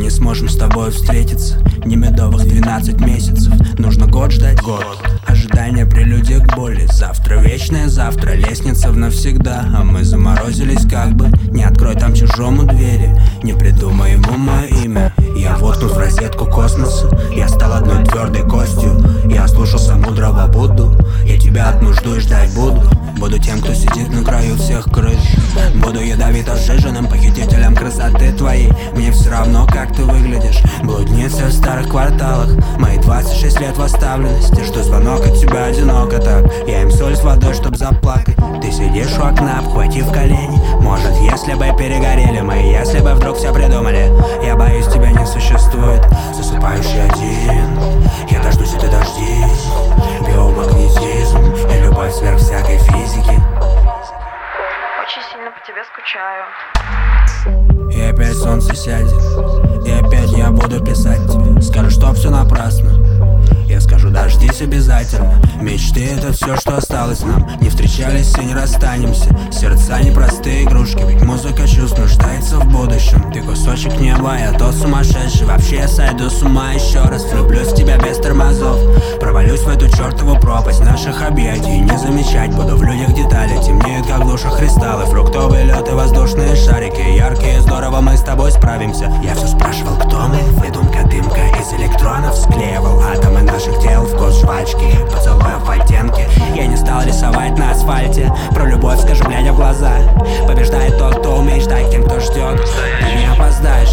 не сможем с тобой встретиться. Не медовых 12 месяцев, нужно год ждать. Год. Ожидание прелюдия к боли. Завтра вечное завтра, лестница в навсегда. А мы заморозились как бы. Не открой там чужому двери, не придумай ему мое имя. Я воткнут в розетку космоса. Я стал одной твердой костью. Я слушался мудрого Будду. Я тебя отмужду и ждать буду. Буду тем, кто сидит на краю всех крыш. Буду ядовито сжиженным похитителем красоты твоей. Мне все равно, как ты выглядишь. Блудница в старых кварталах. Мои 26 лет в оставленности. Жду звонок от тебя одиноко так. Я им соль с водой, чтоб заплакать. Ты сидишь у окна, обхватив колени. Может, если бы перегорели мы, если бы вдруг все придумали. Я боюсь, тебя не существует. Засыпающий один. Я дождусь, и ты дождись. Биомагнетизм и любовь сверх всякой физики. Очень сильно по тебе скучаю. И опять солнце сядет. И опять я буду писать тебе. Скажу, что все напрасно. Я скажу, дождись обязательно. Мечты — это все, что осталось нам. Не встречались и не расстанемся. Сердца — непростые игрушки. Ведь музыка чувств нуждается в будущем. Ты кусочек неба, я тот сумасшедший. Вообще я сойду с ума еще раз. Влюблюсь в тебя без тормозов. Провалюсь в эту чертову пропасть наших объятий. Не замечать буду в людях детали. Темнеют, как в душах кристаллы. Фруктовый лед и воздушные шарики. Яркие, здорово, мы с тобой справимся. Я все спрашивал, кто мы. Выдумка, дымка из электронов. Склеивал атомы наших тел, вкус жвачки, поцелуев в оттенке. Я не стал рисовать на асфальте. Про любовь скажу, глядя в глаза. Побеждает тот, кто умеет ждать тем, кто ждет. Ты не опоздаешь.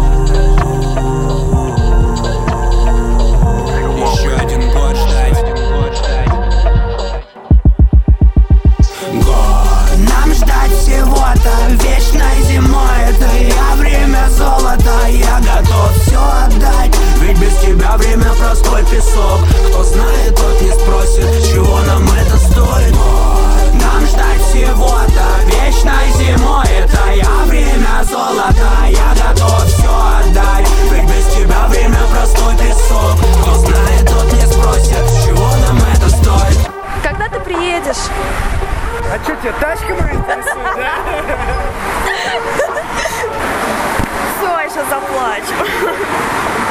Еще один год ждать. Год. Нам ждать всего-то вечной зимой. Это я, время золота. Я готов все отдать. Ведь без тебя время простой песок. Кто знает, тот не спросит, чего нам это стоит. Нам ждать всего-то вечной зимой. Это я, время золота. Я готов все отдать. Ведь без тебя время простой песок. Кто знает, тот не спросит, чего нам это стоит. Когда ты приедешь? А что, тебя тачка моя интересует, да? Все, я сейчас заплачу.